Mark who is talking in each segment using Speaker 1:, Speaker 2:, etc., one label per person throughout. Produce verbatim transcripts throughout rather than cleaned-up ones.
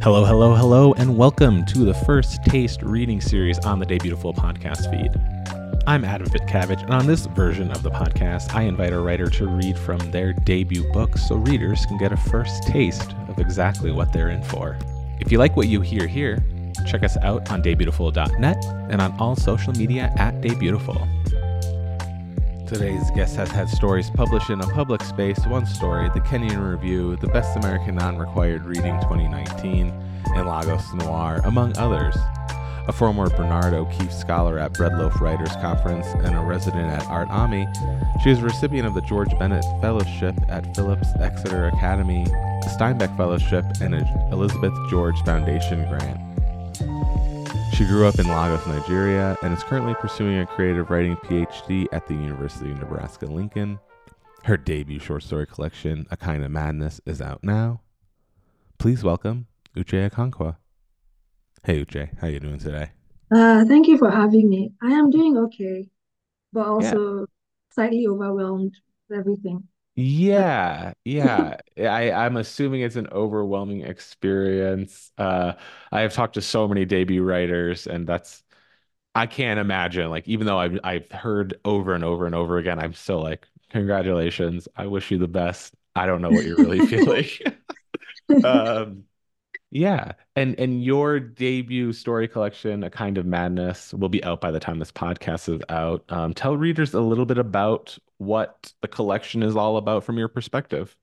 Speaker 1: Hello, hello, hello, and welcome to the first Taste reading series on the Day Beautiful podcast feed. I'm Adam Fitkavage, and on this version of the podcast, I invite a writer to read from their debut book so readers can get a first taste of exactly what they're in for. If you like what you hear here, check us out on day beautiful dot net and on all social media at daybeautiful. Today's guest has had stories published in A Public Space, One Story, The Kenyon Review, The Best American Non-Required Reading twenty nineteen, and Lagos Noir, among others. A former Bernard O'Keefe Scholar at Breadloaf Writers Conference and a resident at Art Ami, she is a recipient of the George Bennett Fellowship at Phillips Exeter Academy, the Steinbeck Fellowship, and an Elizabeth George Foundation grant. She grew up in Lagos, Nigeria, and is currently pursuing a creative writing P H D at the University of Nebraska-Lincoln. Her debut short story collection, A Kind of Madness, is out now. Please welcome Uche Okonkwo. Hey Uche, how you doing today?
Speaker 2: Uh, thank you for having me. I am doing okay, but
Speaker 1: Yeah.
Speaker 2: also slightly overwhelmed with everything. Uh,
Speaker 1: Yeah, yeah. I, I'm assuming it's an overwhelming experience. Uh, I have talked to so many debut writers, and that's I can't imagine. Like, even though I've I've heard over and over and over again, I'm still like, congratulations. I wish you the best. I don't know what you're really feeling. Um, yeah. And and your debut story collection, A Kind of Madness, will be out by the time this podcast is out. Um, tell readers a little bit about what the collection is all about from your perspective.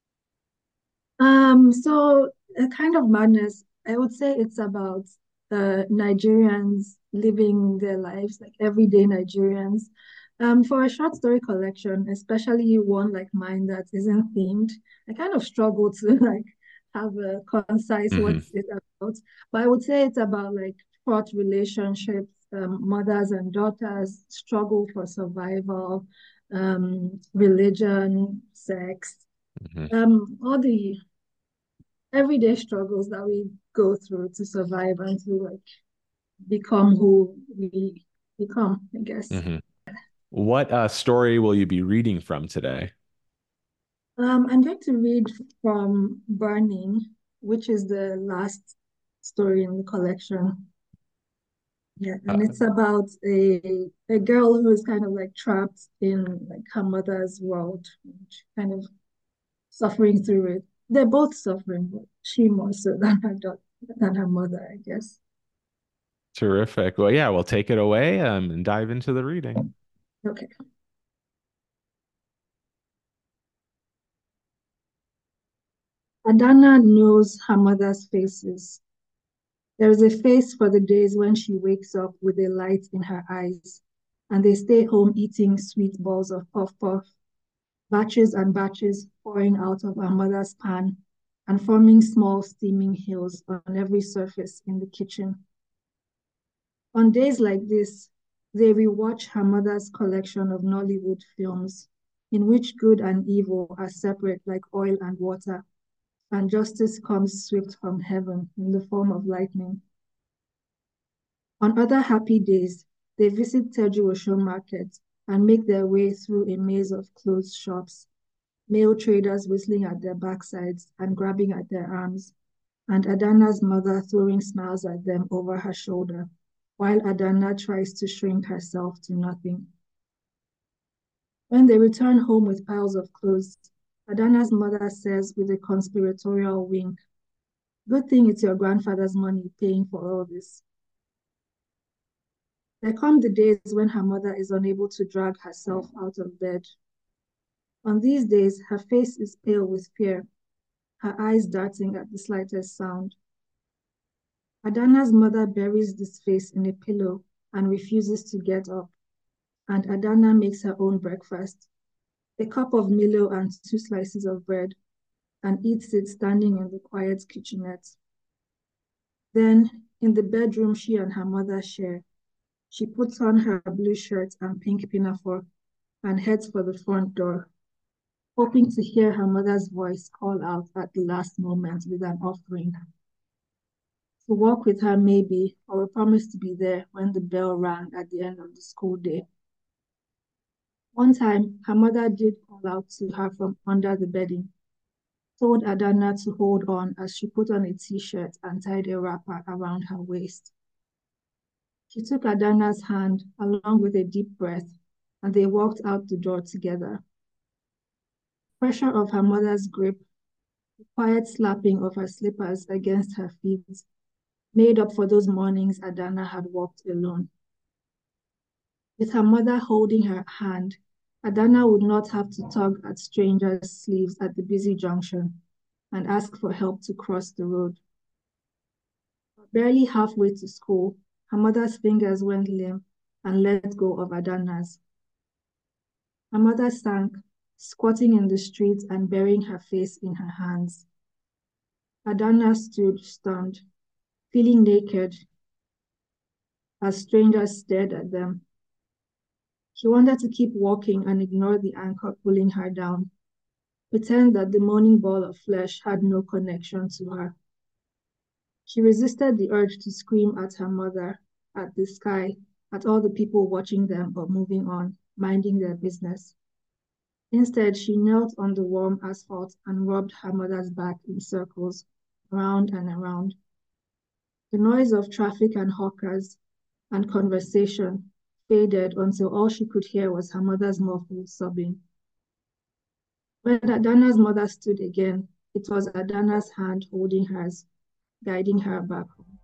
Speaker 2: Um, so a kind of madness, I would say it's about uh, Nigerians living their lives, like everyday Nigerians. Um, for a short story collection, especially one like mine that isn't themed, I kind of struggle to like have a concise
Speaker 1: Hmm.
Speaker 2: what's it about. But I would say it's about like fraught relationships, um, mothers and daughters, struggle for survival, um, religion, sex,
Speaker 1: Hmm.
Speaker 2: um, all the everyday struggles that we go through to survive and to like become who we become, I guess.
Speaker 1: Hmm. What uh, story will you be reading from today?
Speaker 2: Um, I'm going to read from Burning, which is the last story in the collection. Yeah, and
Speaker 1: Uh,
Speaker 2: it's about a a girl who is kind of like trapped in like her mother's world, kind of suffering through it. They're both suffering, but she more so than her daughter, than her mother, I guess.
Speaker 1: Terrific. Well, yeah, we'll take it away um, and dive into the reading.
Speaker 2: Okay. Adana knows her mother's faces. There is a face for the days when she wakes up with a light in her eyes, and they stay home eating sweet balls of puff puff, batches and batches pouring out of her mother's pan and forming small steaming hills on every surface in the kitchen. On days like this, they rewatch her mother's collection of Nollywood films, in which good and evil are separate like oil and water, and justice comes swift from heaven in the form of lightning. On other happy days, they visit Teju Osho Market and make their way through a maze of closed shops, male traders whistling at their backsides and grabbing at their arms, and Adana's mother throwing smiles at them over her shoulder, while Adana tries to shrink herself to nothing. When they return home with piles of clothes, Adana's mother says with a conspiratorial wink, "Good thing it's your grandfather's money paying for all this." There come the days when her mother is unable to drag herself out of bed. On these days, her face is pale with fear, her eyes darting at the slightest sound. Adana's mother buries this face in a pillow and refuses to get up, and Adana makes her own breakfast, a cup of Milo and two slices of bread, and eats it standing in the quiet kitchenette. Then, in the bedroom she and her mother share, she puts on her blue shirt and pink pinafore and heads for the front door, hoping to hear her mother's voice call out at the last moment with an offering. To walk with her, maybe, or a promise to be there when the bell rang at the end of the school day. One time, her mother did call out to her from under the bedding. told Adana to hold on as she put on a t-shirt and tied a wrapper around her waist. She took Adana's hand along with a deep breath, and they walked out the door together. Pressure of her mother's grip, the quiet slapping of her slippers against her feet, made up for those mornings Adana had walked alone. With her mother holding her hand, Adana would not have to tug at strangers' sleeves at the busy junction and ask for help to cross the road. Barely halfway to school, her mother's fingers went limp and let go of Adana's. Her mother sank, squatting in the street and burying her face in her hands. Adana stood stunned, feeling naked as strangers stared at them. She wanted to keep walking and ignore the anchor pulling her down, pretend that the moaning ball of flesh had no connection to her. She resisted the urge to scream at her mother, at the sky, at all the people watching them or moving on, minding their business. Instead, she knelt on the warm asphalt and rubbed her mother's back in circles, around and around. The noise of traffic and hawkers and conversation faded until all she could hear was her mother's muffled sobbing. When Adana's mother stood again, it was Adana's hand holding hers, guiding her back home.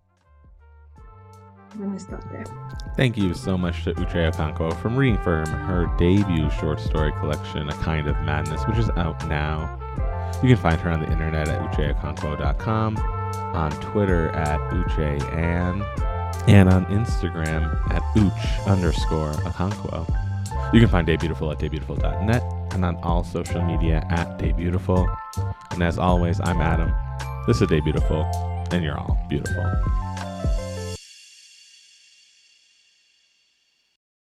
Speaker 2: I'm going to stop there.
Speaker 1: Thank you so much to Uche Okonkwo from reading from her debut short story collection, A Kind of Madness, which is out now. You can find her on the internet at uche okonkwo dot com, on Twitter at ucheann, and on Instagram at uch underscore okonkwo. You can find Day Beautiful at day beautiful dot net and on all social media at Day Beautiful. And as always, I'm Adam. This is Day Beautiful, and you're all beautiful.